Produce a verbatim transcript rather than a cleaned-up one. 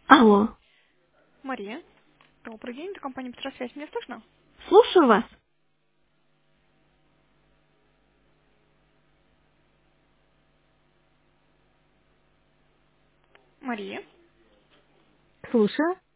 Алло, Мария, добрый день, это компания «Петросвязь». Меня слышно? слушаю вас. Мария. Слушаю.